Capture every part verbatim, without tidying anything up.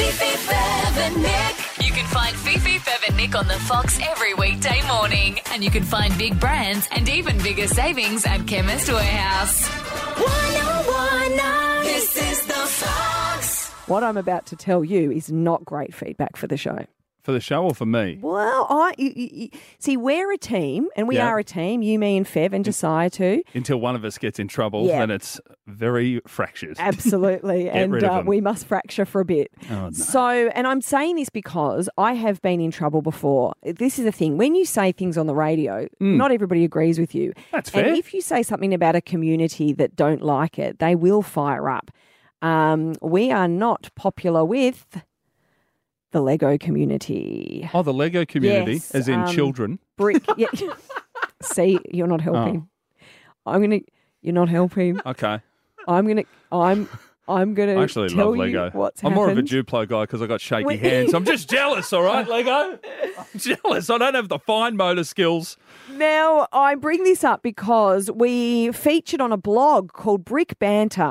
Fifi, Fev and Nick. You can find Fifi, Fev and Nick on the Fox every weekday morning. And you can find big brands and even bigger savings at Chemist Warehouse. one oh one nine. This is the Fox. What I'm about to tell you is not great feedback for the show. For the show or for me? Well, I you, you, see, we're a team, and we Yeah. are a team, you, me and Fev and Josiah too. Until one of us gets in trouble, Yeah. then it's very fractured. Absolutely, and rid of uh, them. we must fracture for a bit. Oh, no. So, and I'm saying this because I have been in trouble before. This is the thing. When you say things on the radio, not everybody agrees with you. That's fair. And if you say something about a community that don't like it, they will fire up. Um, we are not popular with the Lego community. Oh, the Lego community, Yes, as in um, children. Brick. Yeah. See, you're not helping. I'm gonna. You're not helping. Okay. I'm gonna. I'm. I'm gonna I actually tell love you Lego. what's I'm happened. more of a Duplo guy because I got shaky Wait. hands. I'm just jealous, all right, Lego? I'm jealous. I don't have the fine motor skills. Now, I bring this up because we featured on a blog called Brick Banter.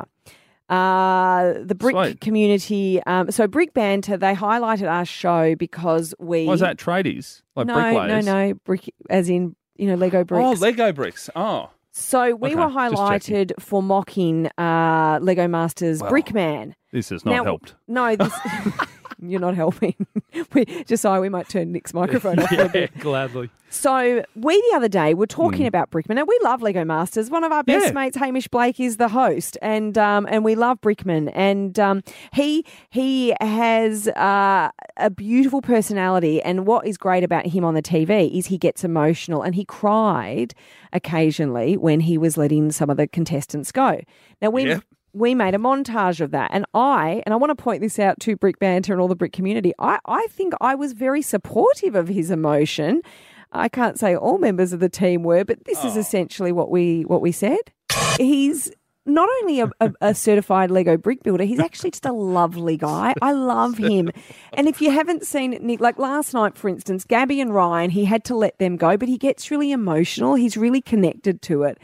Uh, the brick Sweet. community. Um, so Brick Banter, they highlighted our show because we. Was that tradies? Like no, bricklayers? no, no, brick, as in you know Lego bricks. Oh, Lego bricks. Oh. So we Okay, were just highlighted for mocking uh, Lego Masters Well, Brickman. This has not Now- helped. No, this, you're not helping. We, just so we might turn Nick's microphone off for a bit. gladly. So we the other day were talking about Brickman. Now we love Lego Masters. One of our best Yeah. mates, Hamish Blake, is the host, and um, and we love Brickman. And um, he he has uh, a beautiful personality. And what is great about him on the T V is he gets emotional, and he cried occasionally when he was letting some of the contestants go. Now we. Yep. We made a montage of that. And I, and I want to point this out to Brick Banter and all the Brick community, I, I think I was very supportive of his emotion. I can't say all members of the team were, but this is essentially what we what we said. He's not only a, a, a certified Lego brick builder, he's actually just a lovely guy. I love him. And if you haven't seen it, Nick, like last night, for instance, Gabby and Ryan, he had to let them go, but he gets really emotional. He's really connected to it.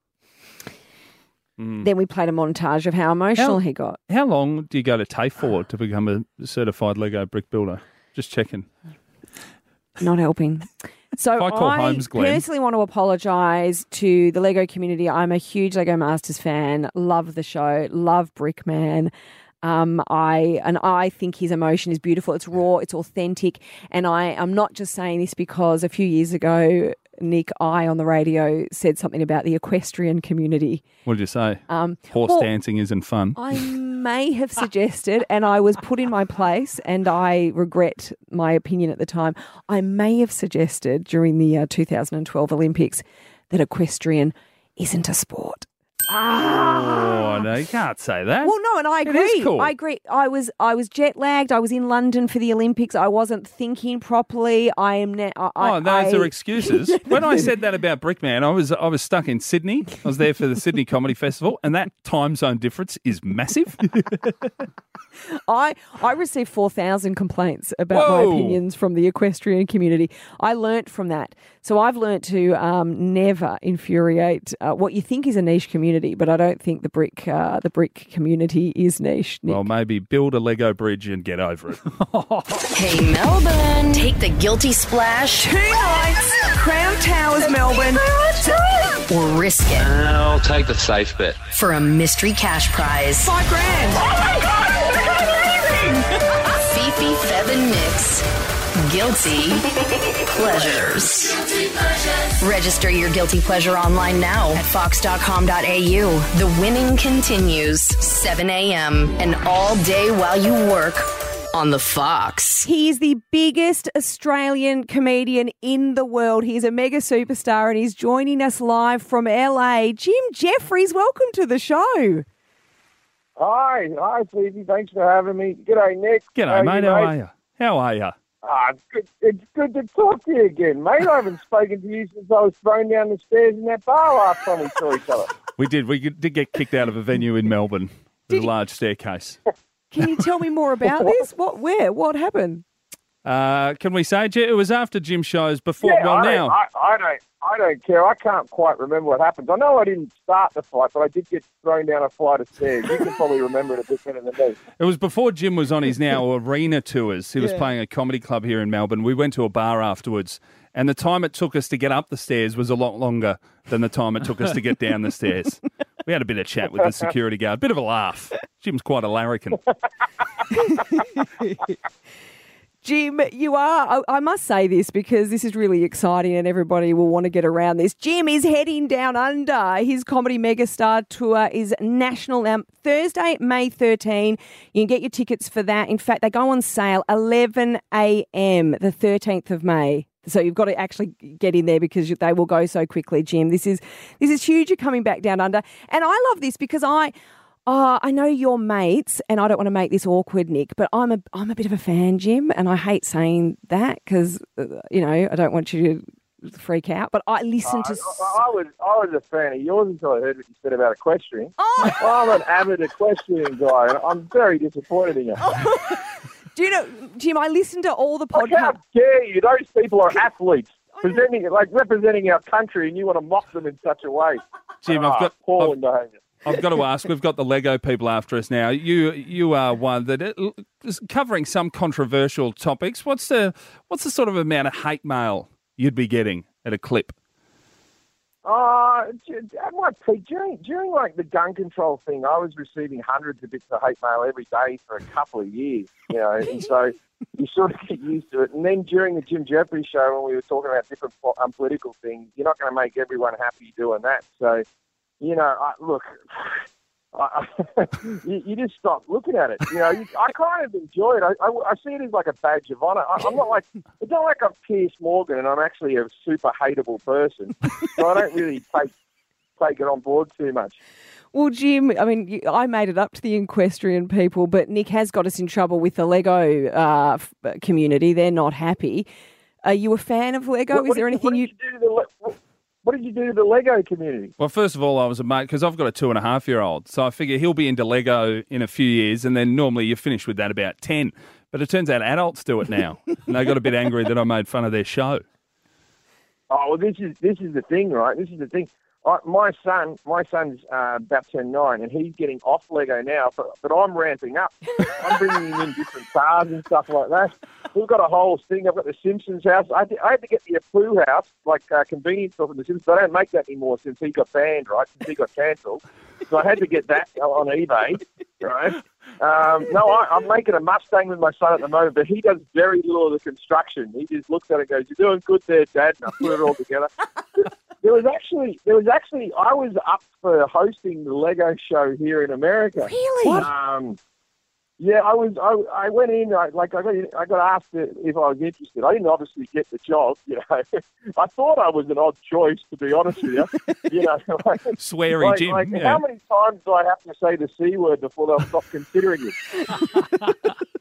Then we played a montage of how emotional How- he got. How long do you go to TAFE for to become a certified Lego brick builder? Just checking. Not helping. So If I call I Holmes, Glenn. personally want to apologise to the Lego community. I'm a huge Lego Masters fan. Love the show. Love Brickman. Um, I and I think his emotion is beautiful. It's raw. It's authentic. And I am not just saying this because a few years ago, Nick, I on the radio said something about the equestrian community. What did you say? Um, Horse well, dancing isn't fun. I may have suggested, and I was put in my place, and I regret my opinion at the time. I may have suggested during the uh, two thousand twelve Olympics that equestrian isn't a sport. Oh, no, you can't say that. Well, no, and I It agree. is cool. I agree. I was I was jet lagged. I was in London for the Olympics. I wasn't thinking properly. I am now. I, Oh, those I, are excuses. When I said that about Brickman, I was I was stuck in Sydney. I was there for the Sydney Comedy Festival, and that time zone difference is massive. I I received four thousand complaints about Whoa. my opinions from the equestrian community. I learnt from that. So I've learnt to um, never infuriate uh, what you think is a niche community, but I don't think the brick uh, the brick community is niche. Nick. Well, maybe build a Lego bridge and get over it. Hey, Melbourne. Take the guilty splash Two nights, Crown Towers, Melbourne. or risk it I'll take the safe bet. for a mystery cash prize. Five grand. Fifi, Fev and Nick's Guilty Pleasures. Register your guilty pleasure online now at fox dot com dot a u. The winning continues seven a.m. and all day while you work on the Fox. He is the biggest Australian comedian in the world. He's a mega superstar and he's joining us live from L A. Jim Jeffries, welcome to the show. Hi, hi, Stevie. Thanks for having me. G'day, Nick. G'day, mate. How are you? How are you? Ah, it's good. It's good to talk to you again, mate. I haven't spoken to you since I was thrown down the stairs in that bar last time we saw each other. We did. We did get kicked out of a venue in Melbourne with a large staircase. Can you tell me more about this? What, where, what happened? Uh, can we say, J- it was after Jim shows before? Yeah, well, I now. don't, I, I don't. I don't care. I can't quite remember what happened. I know I didn't start the fight, but I did get thrown down a flight of stairs. You can probably remember it a bit better than me. It was before Jim was on his now arena tours. He was Yeah. playing a comedy club here in Melbourne. We went to a bar afterwards, and the time it took us to get up the stairs was a lot longer than the time it took us to get down the stairs. We had a bit of chat with the security guard, bit of a laugh. Jim's quite a larrikin. Jim, you are, I, I must say this because this is really exciting and everybody will want to get around this. Jim is heading down under. His Comedy Megastar tour is national now. Thursday, May thirteenth. You can get your tickets for that. In fact, they go on sale eleven a.m. the thirteenth of May. So you've got to actually get in there because they will go so quickly, Jim. This is this is huge. You're coming back down under. And I love this because I... Oh, I know you're mates, and I don't want to make this awkward, Nick, but I'm a I'm a bit of a fan, Jim, and I hate saying that because, uh, you know, I don't want you to freak out, but I listen to... I, I, was, I was a fan of yours until I heard what you said about equestrian. Oh! I'm an avid equestrian guy, and I'm very disappointed in you. Do you know, Jim, I listen to all the Like, how podcasts. dare you? Those people are athletes, presenting like representing our country, and you want to mock them in such a way. Jim, Ah, I've got... appalling I've- behaviour. I've got to ask, we've got the Lego people after us now. You you are one that is covering some controversial topics. What's the what's the sort of amount of hate mail you'd be getting at a clip? Uh, at my peak, during, during like the gun control thing, I was receiving hundreds of bits of hate mail every day for a couple of years, you know, and so you sort of get used to it. And then during the Jim Jeffries show, when we were talking about different um, political things, you're not going to make everyone happy doing that. So, you know, I, look, I, you, you just stop looking at it. You know, you, I kind of enjoy it. I, I, I see it as like a badge of honour. I, I'm not like, it's not like I'm Piers Morgan and I'm actually a super hateable person. So I don't really take take it on board too much. Well, Jim, I mean, you, I made it up to the equestrian people, but Nick has got us in trouble with the Lego uh, f- community. They're not happy. Are you a fan of Lego? What, Is what there did, anything what you... did you do to the Le- what, what did you do to the Lego community? Well, first of all, I was a mate because I've got a two and a half year old. So I figure he'll be into Lego in a few years, and then normally you finish with that about ten. But it turns out adults do it now. And they got a bit angry that I made fun of their show. Oh, well, this is this is the thing, right? This is the thing. I, my son, my son's uh, about to turn nine, and he's getting off Lego now. But but I'm ramping up. I'm bringing him in different cars and stuff like that. We've got a whole thing. I've got the Simpsons house. I had to, I had to get the Apu house, like uh, convenience store from the Simpsons. They don't make that anymore since he got banned, right? Since he got cancelled. So I had to get that on eBay, right? Um, no, I, I'm making a Mustang with my son at the moment, but he does very little of the construction. He just looks at it and goes, "You're doing good there, Dad," and I put it all together. There was actually, there was actually, I was up for hosting the Lego show here in America. Really? Um, yeah, I was. I, I went in. I, like I got, I got asked if I was interested. I didn't obviously get the job. You know, I thought I was an odd choice, to be honest with you. You know, like, Sweary like, Jim. like yeah. how many times do I have to say the C word before they'll stop considering it?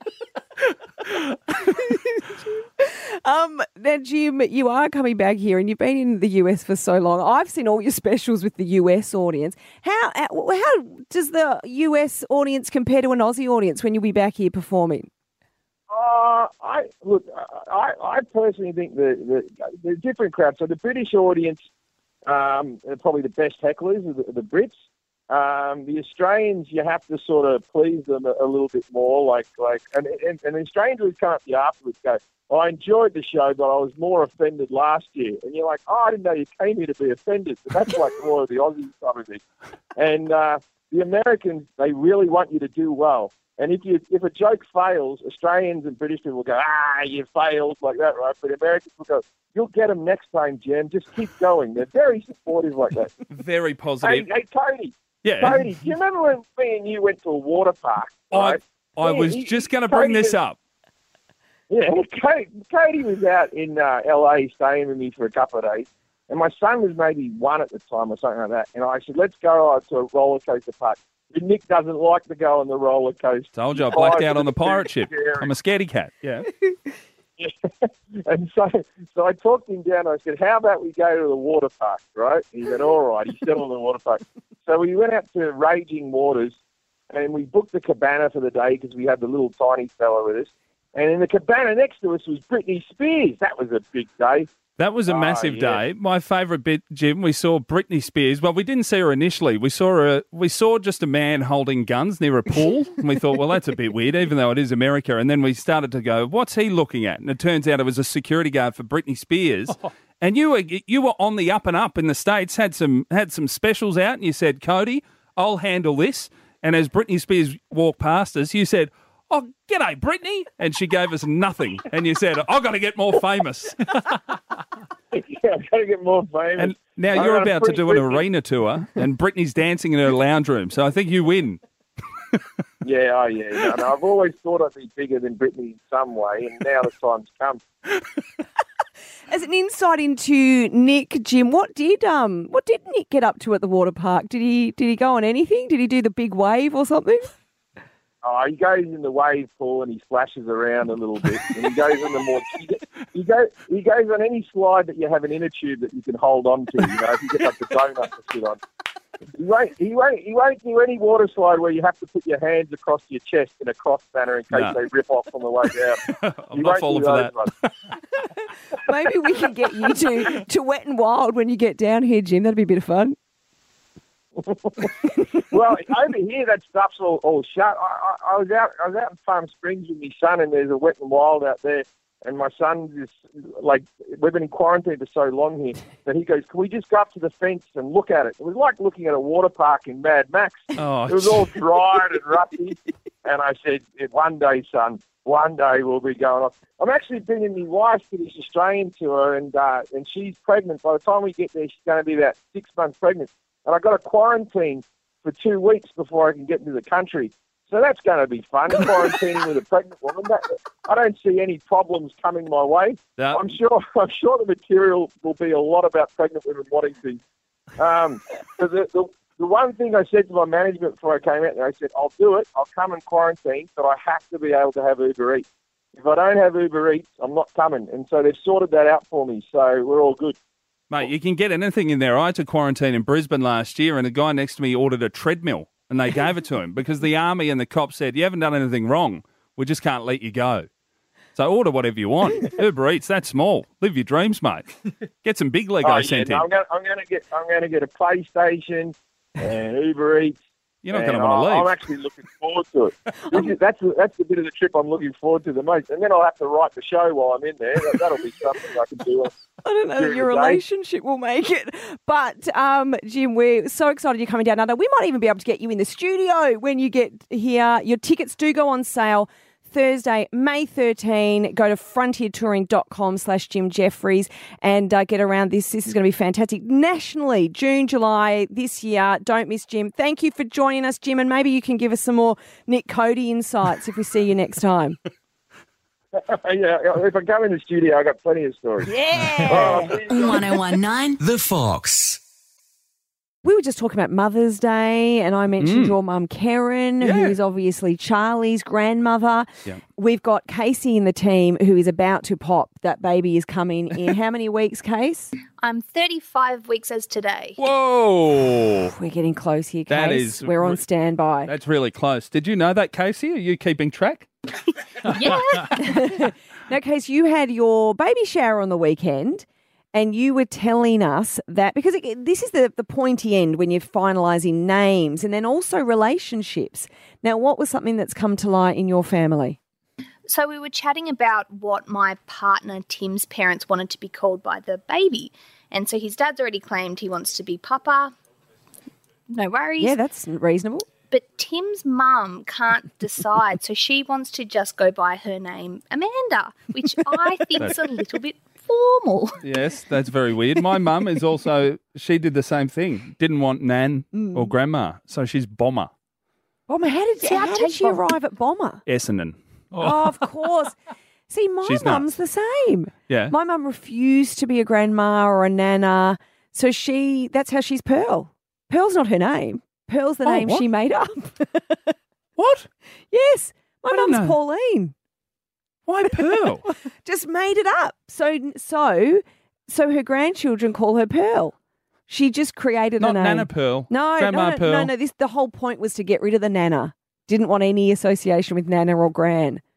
Um, now, Jim, you are coming back here and you've been in the U S for so long. I've seen all your specials with the U S audience. How how does the U S audience compare to an Aussie audience when you'll be back here performing? Uh, I look. I, I personally think the, the the different crowds. So the British audience um, are probably the best hecklers, are the, the Brits. Um, the Australians, you have to sort of please them a, a little bit more. Like like, and and, and the Australians would come up to you afterwards, go, "I enjoyed the show, but I was more offended last year." And you're like, "Oh, I didn't know you came here to be offended." But that's like more of the Aussie side of it. And uh, the Americans, they really want you to do well. And if you if a joke fails, Australians and British people will go, "Ah, you failed," like that, right? But Americans will go, "You'll get them next time, Jem. Just keep going." They're very supportive like that. Very Hey, positive. hey, Cody. Yeah. Cody, do you remember when me and you went to a water park? Right? I, I Yeah, was he- just going to bring Cody this was- up. Yeah, Cody, Cody was out in uh, L A staying with me for a couple of days, and my son was maybe one at the time or something like that. And I said, "Let's go uh, to a roller coaster park." But Nick doesn't like to go on the roller coaster. Told you I He's blacked tired out on the of it. pirate It's ship. scary. I'm a scaredy cat. Yeah. And so, so I talked him down. I said, "How about we go to the water park, right?" And he said, "All right." He settled on the water park. So we went out to Raging Waters, and we booked the cabana for the day because we had the little tiny fella with us. And in the cabana next to us was Britney Spears. That was a big day. That was a Oh, massive yeah. day. My favourite bit, Jim, we saw Britney Spears. Well, we didn't see her initially. We saw a, we saw just a man holding guns near a pool. And we thought, well, that's a bit weird, even though it is America. And then we started to go, what's he looking at? And it turns out it was a security guard for Britney Spears. Oh. And you were you were on the up and up in the States, had some had some specials out, and you said, Cody, I'll handle this. And as Britney Spears walked past us, you said, oh, g'day, Britney. And she gave us nothing. And you said, I've got to get more famous. Yeah, I've got to get more famous. And now I you're got a about to pretty do an Britney- arena tour, and Britney's dancing in her lounge room. So I think you win. Yeah, oh yeah. No, no, I've always thought I'd be bigger than Britney in some way, and now the time's come. As an insight into Nick, Jim, what did um what did Nick get up to at the water park? Did he did he go on anything? Did he do the big wave or something? Oh, he goes in the wave pool and he splashes around a little bit, and he goes in the more he goes he goes on any slide that you have an inner tube that you can hold on to. You know, if you get like the donut to sit on. He won't, he won't, he won't do any water slide where you have to put your hands across your chest in a cross banner in case No. they rip off on the way down. I'm He not won't falling do for those that. ones. Maybe we can get you to, to Wet and Wild when you get down here, Jim. That'd be a bit of fun. Well, over here that stuff's all, all shut. I, I, I was out I was out in Farm Springs with my son, and there's a Wet and Wild out there. And my son is like, we've been in quarantine for so long here that he goes, can we just go up to the fence and look at it? It was like looking at a water park in Mad Max. Oh, It was all dry and rusty. And I said, one day, son, one day we'll be going off. I'm actually bringing my wife to this Australian tour, and uh, and she's pregnant. By the time we get there, she's going to be about six months pregnant. And I've got to quarantine for two weeks before I can get into the country. So that's going to be fun, quarantining with a pregnant woman. That, I don't see any problems coming my way. No. I'm sure I'm sure the material will be a lot about pregnant women wanting things. Um, so the, the, the one thing I said to my management before I came out there, I said, I'll do it. I'll come and quarantine, but I have to be able to have Uber Eats. If I don't have Uber Eats, I'm not coming. And so they've sorted that out for me, so we're all good. Mate, you can get anything in there. I had to quarantine in Brisbane last year, and a guy next to me ordered a treadmill, and they gave it to him because the army and the cops said, you haven't done anything wrong. We just can't let you go. So order whatever you want. Uber Eats, that's small. Live your dreams, mate. Get some big Lego Oh, yeah, sent no, in. I'm going I'm to get I'm going to get a PlayStation and Uber Eats. You're not and going to want to I- leave. I'm actually looking forward to it. This is- that's that's the bit of the trip I'm looking forward to the most. And then I'll have to write the show while I'm in there. That, that'll be something I can do. I don't know that During your the day. relationship will make it. But, um, Jim, we're so excited you're coming down under. We might even be able to get you in the studio when you get here. Your tickets do go on sale Thursday, May thirteenth. Go to frontiertouring.com slash Jim Jeffries and uh, get around this. This is going to be fantastic. Nationally, June, July this year. Don't miss Jim. Thank you for joining us, Jim. And maybe you can give us some more Nick Cody insights if we see you next time. Yeah, if I come in the studio, I've got plenty of stories. Yeah. Oh, one oh one nine The Fox. We were just talking about Mother's Day, and I mentioned Mm. your mum, Karen, Yeah. who is obviously Charlie's grandmother. Yeah. We've got Casey in the team who is about to pop. That baby is coming in how many weeks, Case? I'm thirty-five weeks as today. Whoa. We're getting close here, Case. That is We're on re- standby. That's really close. Did you know that, Casey? Are you keeping track? Yeah. Now, Case, you had your baby shower on the weekend, and you were telling us that because it, this is the, the pointy end when you're finalising names and then also relationships. Now, what was something that's come to light in your family? So we were chatting about what my partner Tim's parents wanted to be called by the baby. And so his dad's already claimed he wants to be Papa. No worries. Yeah, that's reasonable. But Tim's mum can't decide. So she wants to just go by her name, Amanda, which I think is a little bit formal. Yes, that's very weird. My mum is also, she did the same thing. Didn't want Nan or Grandma, so she's Bomber. Bomber, how did, See, I'd how did take she Bomber. arrive at Bomber? Essendon. Oh, of course. See, my She's mum's the same. Yeah. My mum refused to be a grandma or a nana, so she that's how she's Pearl. Pearl's not her name. Pearl's the Oh, name what? she made up. What? Yes, my I don't mum's know. Pauline. Why Pearl? Just made it up. So so so her grandchildren call her Pearl. She just created Not a name. Nana Pearl. No, Grandma no, Pearl. no, no. This the whole point was to get rid of the nana. Didn't want any association with nana or gran.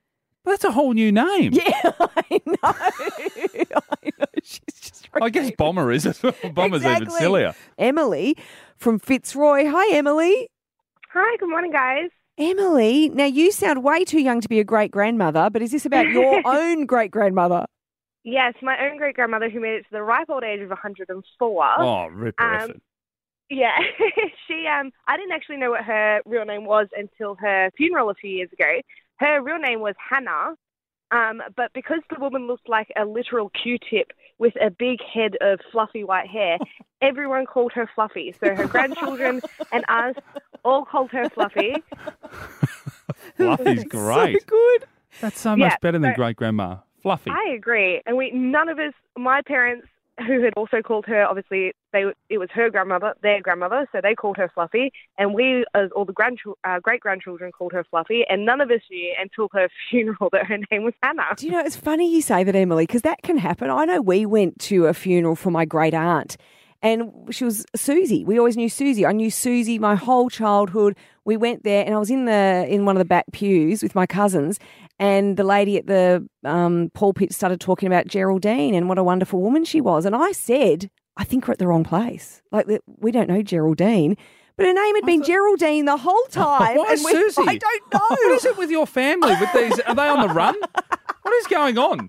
Well, that's a whole new name. Yeah, I know. I know. She's just I guess Bomber is. Bomber's Exactly. even sillier. Emily from Fitzroy. Hi, Emily. Hi, good morning, guys. Emily, now you sound way too young to be a great grandmother, but is this about your own great grandmother? Yes, my own great grandmother who made it to the ripe old age of one hundred four. Oh, ripper Um, effort. Yeah, she. Um, I didn't actually know what her real name was until her funeral a few years ago. Her real name was Hannah, um, but because the woman looked like a literal Q-tip with a big head of fluffy white hair, everyone called her Fluffy. So her grandchildren and us all called her Fluffy. Fluffy's great. So good. That's so much Yeah, better than so- great grandma. Fluffy. I agree, and we none of us. My parents, who had also called her, obviously they it was her grandmother, their grandmother, so they called her Fluffy, and we, as all the grandchil- uh, great grandchildren, called her Fluffy, and none of us knew until her funeral that her name was Hannah. Do you know, it's funny you say that, Emily, because that can happen. I know we went to a funeral for my great aunt, and she was Susie. We always knew Susie. I knew Susie my whole childhood. We went there, and I was in the in one of the back pews with my cousins, and the lady at the um, pulpit started talking about Geraldine and what a wonderful woman she was. And I said, I think we're at the wrong place. Like, we don't know Geraldine. But her name had been Geraldine the whole time. Why and we- Susie? I don't know. What is it with your family? With these, are they on the run? What is going on?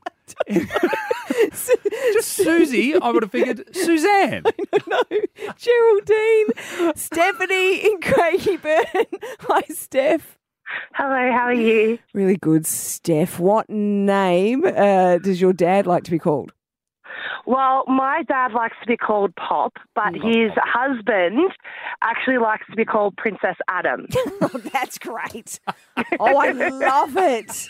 Just Susie, I would have figured Suzanne. No, Geraldine, Stephanie in Craigieburn. Hi, Steph. Hello, how are you? Really good, Steph. What name uh, does your dad like to be called? Well, my dad likes to be called Pop, but his husband actually likes to be called Princess Adam. Oh, that's great. Oh, I love it.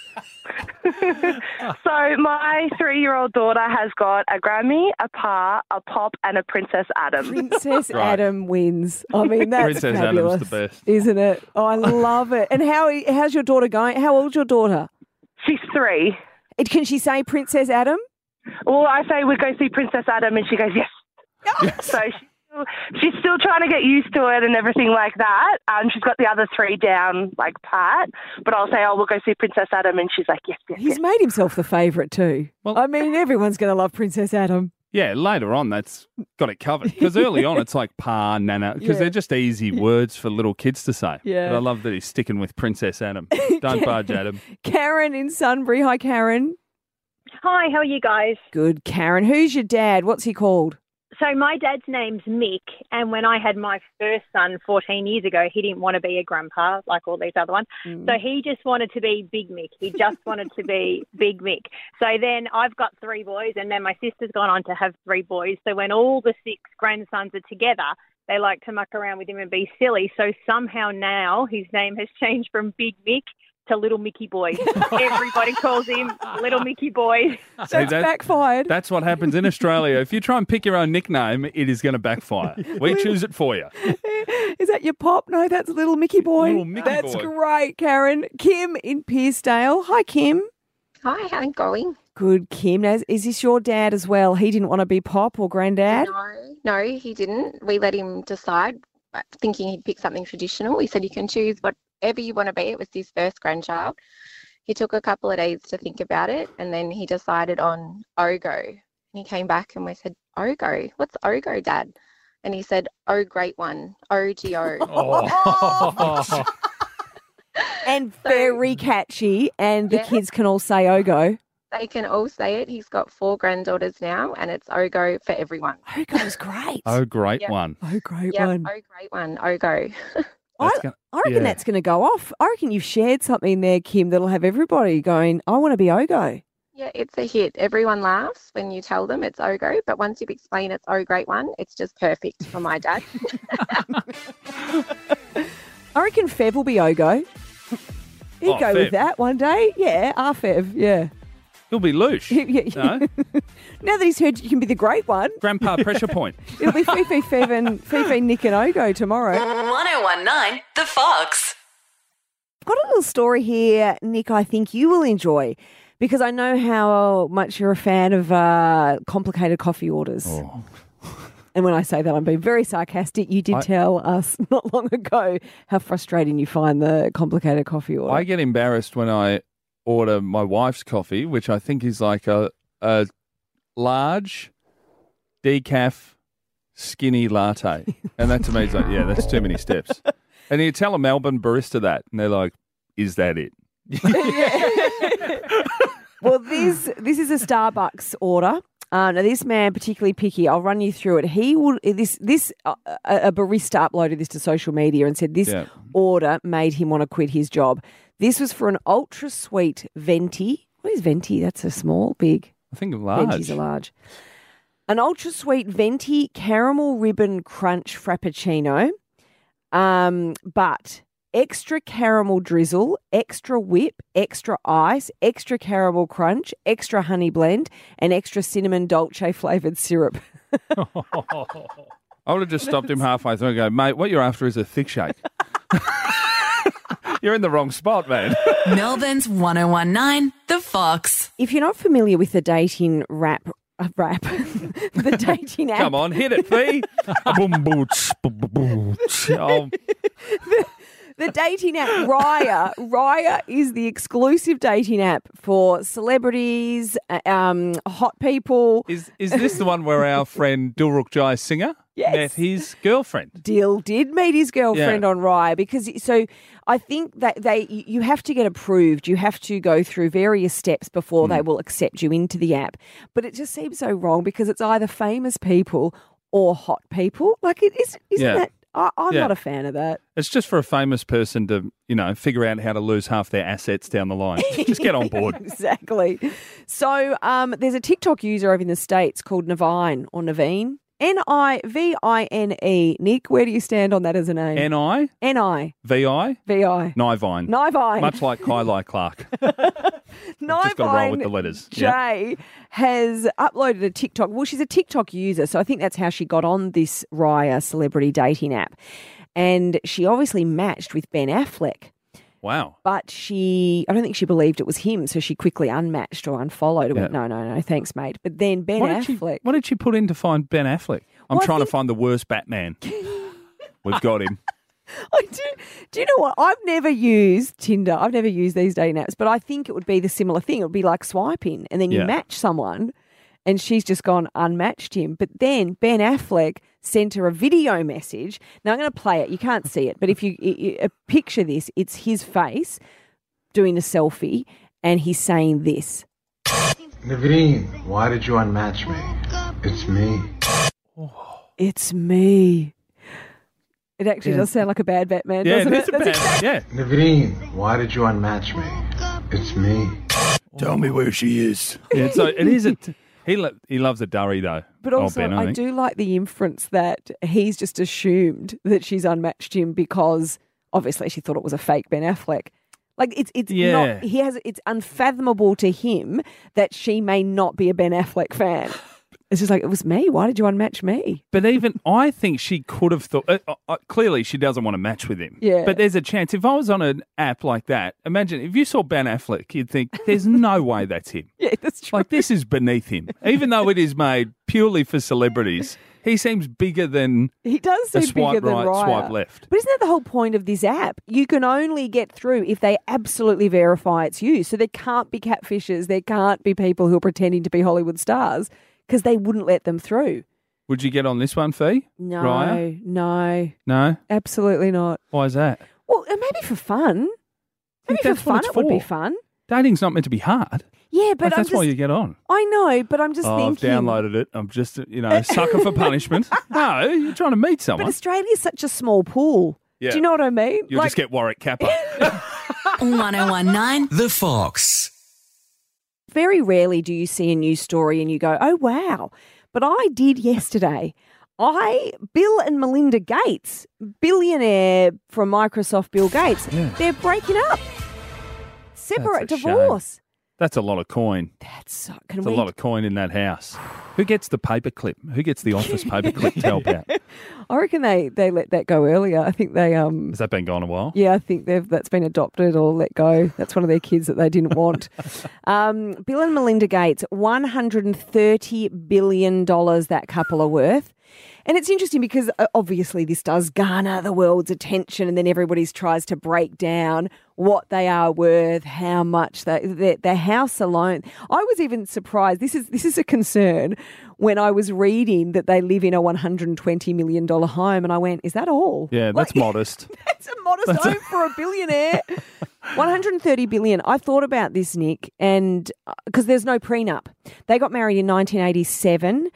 So my three-year-old daughter has got a Grammy, a Pa, a Pop, and a Princess Adam. Princess Right. Adam wins. I mean, that's Princess Adam's fabulous, the best. isn't it? Oh, I love it. And how how's your daughter going? How old's your daughter? She's three. It- Can she say Princess Adam? Well, I say we go see Princess Adam, and she goes, yes. So she's still, she's still trying to get used to it and everything like that. Um, she's got the other three down, like pat. But I'll say, oh, we'll go see Princess Adam, and she's like, yes, yes, He's yes. made himself the favourite too. Well- I mean, everyone's going to love Princess Adam. Yeah, later on, that's got it covered. Because early on, it's like Pa, Nana, because Yeah. they're just easy words for little kids to say. Yeah. But I love that he's sticking with Princess Adam. Don't budge, Adam. Karen in Sunbury. Hi, Karen. Hi, how are you guys? Good, Karen. Who's your dad? What's he called? So my dad's name's Mick, and when I had my first son fourteen years ago, he didn't want to be a grandpa like all these other ones. Mm. So he just wanted to be Big Mick. He just wanted to be Big Mick. So then I've got three boys, and then my sister's gone on to have three boys. So when all the six grandsons are together, they like to muck around with him and be silly. So somehow now his name has changed from Big Mick to Little Mickey Boy. Everybody calls him Little Mickey Boy. That's that- backfired. That's what happens in Australia. If you try and pick your own nickname, it is going to backfire. We choose it for you. Is that your pop? No, that's Little Mickey Boy. Little Mickey that's Boy. great, Karen. Kim in Pearcedale. Hi, Kim. Hi, how's it going? Good, Kim. Now, is- is this your dad as well? He didn't want to be pop or granddad? No, no, he didn't. We let him decide, uh, thinking he'd pick something traditional. He said you can choose whatever you want to be. It was his first grandchild. He took a couple of days to think about it, and then he decided on Ogo. And he came back and we said, Ogo? What's Ogo, Dad? And he said, Oh, great one. O G O. Oh. And very catchy, and the Yeah. kids can all say Ogo. They can all say it. He's got four granddaughters now, and it's Ogo for everyone. Ogo's great. Oh, great Yeah. one. Oh, great Yeah, one. oh, great one. Ogo. That's I, gonna- I reckon yeah. that's going to go off. I reckon you've shared something there, Kim, that'll have everybody going, I want to be Ogo. Yeah, it's a hit. Everyone laughs when you tell them it's Ogo, but once you explain it's Oh Great One, it's just perfect for my dad. I reckon Fev will be Ogo. He'd Oh, go Fev. with that one day. Yeah, our Fev, yeah. He'll be Loosh. Yeah. No? Now that he's heard you can be the great one, Grandpa Pressure Point. it'll be Fifi, Fev and Fifi, Nick and Ogo tomorrow. one oh one point nine The Fox. I've got a little story here, Nick, I think you will enjoy because I know how much you're a fan of uh, complicated coffee orders. Oh. And when I say that, I'm being very sarcastic. You did I- tell us not long ago how frustrating you find the complicated coffee order. I get embarrassed when I order my wife's coffee, which I think is like a a large decaf skinny latte, and that to me is like, yeah, that's too many steps. And you tell a Melbourne barista that, and they're like, "Is that it?" Well, this this is a Starbucks order. Uh, now, this man particularly picky. I'll run you through it. He would this this uh, a barista uploaded this to social media and said this Yeah. order made him want to quit his job. This was for an ultra sweet venti. What is venti? That's a small, big. I think large. Ventis are large. An ultra sweet venti caramel ribbon crunch frappuccino, um, but extra caramel drizzle, extra whip, extra ice, extra caramel crunch, extra honey blend, and extra cinnamon dolce flavoured syrup. I would have just stopped him halfway through and go, mate, what you're after is a thick shake. You're in the wrong spot, man. Melbourne's one oh one nine, The Fox. If you're not familiar with the dating rap, uh, rap, the dating app. Come on, hit it, Fee. Boom, boots, boom, boom, boots. Oh, The dating app Raya. Raya is the exclusive dating app for celebrities, uh, um, hot people. Is is this the one where our friend Dilruk Jai Singer Yes. met his girlfriend? Dill did meet his girlfriend Yeah. on Raya because so I think that they you have to get approved. You have to go through various steps before Hmm. they will accept you into the app. But it just seems so wrong because it's either famous people or hot people. Like it is, isn't Yeah. that? I, I'm Yeah. not a fan of that. It's just for a famous person to, you know, figure out how to lose half their assets down the line. Just get on board. Exactly. So um, there's a TikTok user over in the States called Navine or Naveen. N I V I N E. Nick, where do you stand on that as a name? N I N I V I V I. Nivine. Nivine. Much like Kylie Clark. Just got to roll with the letters. Yep. Jay has uploaded a TikTok. Well, she's a TikTok user, so I think that's how she got on this Raya celebrity dating app. And she obviously matched with Ben Affleck. Wow. But she, I don't think she believed it was him, so she quickly unmatched or unfollowed and Yeah. went, no, no, no, thanks, mate. But then Ben What did, she, Affleck. what did she put in to find Ben Affleck? I'm Well, I trying to think- find the worst Batman. We've got him. I do, do you know what? I've never used Tinder. I've never used these dating apps, but I think it would be the similar thing. It would be like swiping, and then you Yeah. match someone, and she's just gone unmatched him. But then Ben Affleck sent her a video message. Now I'm going to play it. You can't see it, but if you, you, you uh, picture this, it's his face doing a selfie, and he's saying this. Naveen, why did you unmatch me? It's me. It's me. It actually Yeah. does sound like a bad Batman, Yeah, doesn't that's it? a bad. exactly- Yeah. Naveen, why did you unmatch me? It's me. Tell me where she is. Yeah, so it is a. He lo- he loves a durry though. But Oh, also, Ben, I think. do like the inference that he's just assumed that she's unmatched him because obviously she thought it was a fake Ben Affleck. Like it's it's Yeah. not he has it's unfathomable to him that she may not be a Ben Affleck fan. It's just like it was me. Why did you unmatch me? But even I think she could have thought. Uh, uh, clearly, she doesn't want to match with him. Yeah. But there's a chance. If I was on an app like that, imagine if you saw Ben Affleck, you'd think, "There's no way that's him." Yeah, that's true. Like this is beneath him. Even though it is made purely for celebrities, he seems bigger than He does a seem swipe bigger than right, Raya. swipe left. But isn't that the whole point of this app? You can only get through if they absolutely verify it's you. So there can't be catfishers. There can't be people who are pretending to be Hollywood stars because they wouldn't let them through. Would you get on this one, Fee? No, Raya? no, No. absolutely not. Why is that? Well, uh, maybe for fun. Maybe for That's what fun it's it would be for. fun. Dating's not meant to be hard. Yeah, but Like, I'm that's just, why you get on. I know, but I'm just Oh, thinking. I've downloaded it. I'm just, you know, sucker for punishment. No, you're trying to meet But someone. Australia is such a small pool. Yeah. Do you know what I mean? You'll Like, just get Warwick Kappa. one oh one nine, The Fox. very rarely do you see a news story and you go, oh, wow. But I did yesterday. I, Bill and Melinda Gates, billionaire from Microsoft, Bill Gates, they're breaking up. Separate, That's a shame. divorce. That's a lot of coin. That's so, can That's we, a lot of coin in that house. Who gets the paperclip? Who gets the office paperclip to help out? I reckon they, they let that go earlier. I think they, um, Has that been gone a while? yeah, I think they've that's been adopted or let go. That's one of their kids that they didn't want. um, Bill and Melinda Gates, one hundred thirty billion dollars that couple are worth. And it's interesting because uh, obviously this does garner the world's attention and then everybody tries to break down what they are worth, how much they, their, their house alone. I was even surprised. This is this is a concern when I was reading that they live in a one hundred twenty million dollars home, and I went, "Is that all?" Yeah, that's like, modest. That's a modest That's home a- for a billionaire. one hundred thirty billion dollars. I thought about this, Nick, and because there's no prenup. They got married in nineteen eighty-seven.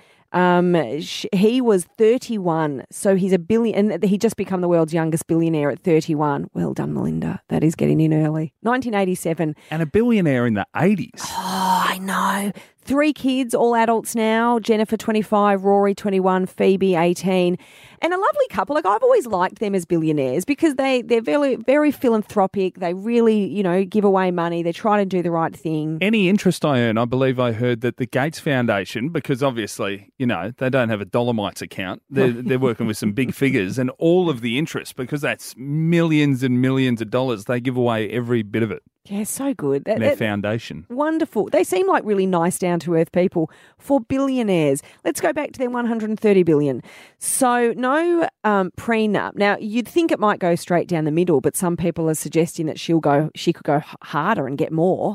Um, sh- he was thirty-one, so he's a billion, and he just become the world's youngest billionaire at thirty-one. Well done, Melinda. That is getting in early. nineteen eighty-seven. And a billionaire in the eighties. Oh, I know. Three kids, all adults now. Jennifer, twenty-five, Rory, twenty-one, Phoebe, eighteen. And a lovely couple. Like, I've always liked them as billionaires because they, they're very, very philanthropic. They really, you know, give away money. They try to do the right thing. Any interest I earn, I believe I heard that the Gates Foundation, because obviously, you know, they don't have a Dolomites account. They're, they're working with some big figures, and all of the interest, because that's millions and millions of dollars, they give away every bit of it. Yeah, so good. Their That- foundation. Wonderful. They seem like really nice, down-to-earth people for billionaires. Let's go back to their one hundred thirty billion dollars. So no um, prenup. Now, you'd think it might go straight down the middle, but some people are suggesting that she'll go. She could go h- harder and get more.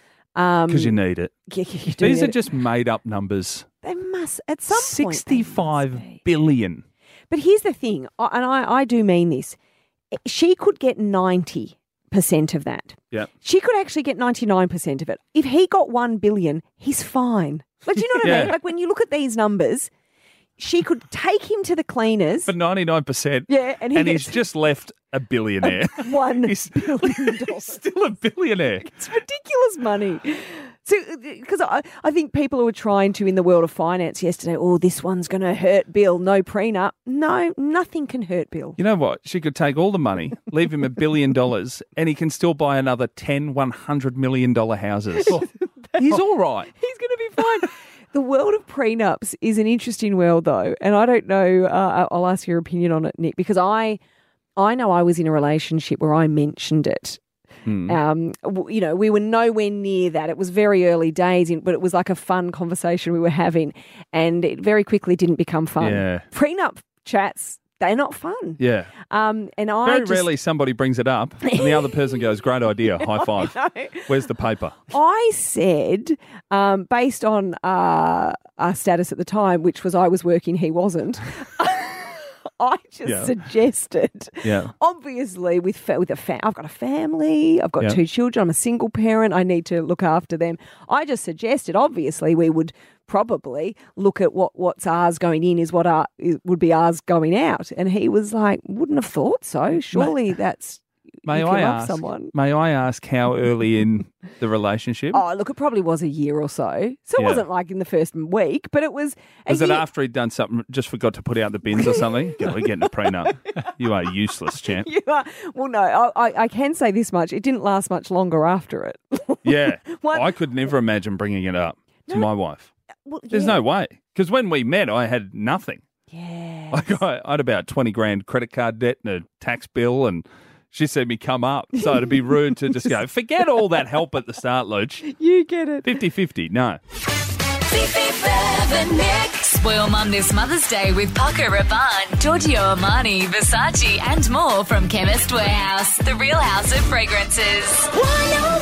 Um, Because you need it. you- you do These need are it. just made-up numbers. They must at some point. sixty-five billion. But here's the thing, I- and I, I do mean this. She could get ninety percent of that. Yeah. She could actually get ninety-nine percent of it. If he got one billion, he's fine. Like, do you know what I Yeah. mean? Like, when you look at these numbers, she could take him to the cleaners. For ninety-nine percent. Yeah, and he he's gets- just left a billionaire. One he's, billion dollars. he's still a billionaire. It's ridiculous money. So, because I, I think people were trying to, in the world of finance yesterday, oh, this one's going to hurt Bill. No prenup. No, nothing can hurt Bill. You know what? She could take all the money, leave him a billion dollars, and he can still buy another ten, one hundred million dollar houses. He's all right. He's going to be fine. The world of prenups is an interesting world, though, and I don't know. Uh, I'll ask your opinion on it, Nick, because I, I know I was in a relationship where I mentioned it. Hmm. Um, w- you know, we were nowhere near that. It was very early days, in, but it was like a fun conversation we were having, and it very quickly didn't become fun. Yeah. Prenup chats, they're not fun. Yeah. Um, and I Very just, rarely somebody brings it up, and the other person goes, great idea, high five. know. Where's the paper? I said, um, based on uh, our status at the time, which was I was working, he wasn't. I just Yeah. suggested, Yeah. obviously, with fa- with a fa- I've got a family, I've got Yeah. two children, I'm a single parent, I need to look after them. I just suggested, obviously, we would probably look at what, what's ours going in is what our, is, would be ours going out. And he was like, wouldn't have thought so. Surely that's May if I you love ask? someone. May I ask how early in the relationship? Oh, look, it probably was a year or so. So it Yeah. wasn't like in the first week, but it was a Was it year. after he'd done something, just forgot to put out the bins or something? Go, we're getting a prenup. You are useless, champ. You are, well, no, I, I, I can say this much. It didn't last much longer after it. Yeah. What? I could never imagine bringing it up to my wife. Well, There's yeah. no way. Because when we met, I had nothing. Yeah. Like I, I had about twenty grand credit card debt and a tax bill, and she said me come up. So it'd be rude to just go, forget all that help at the start, Luch. You get it. fifty-fifty, no. Nick. Spoil Mum this Mother's Day with Paco Rabanne, Giorgio Armani, Versace, and more from Chemist Warehouse, the real house of fragrances. one oh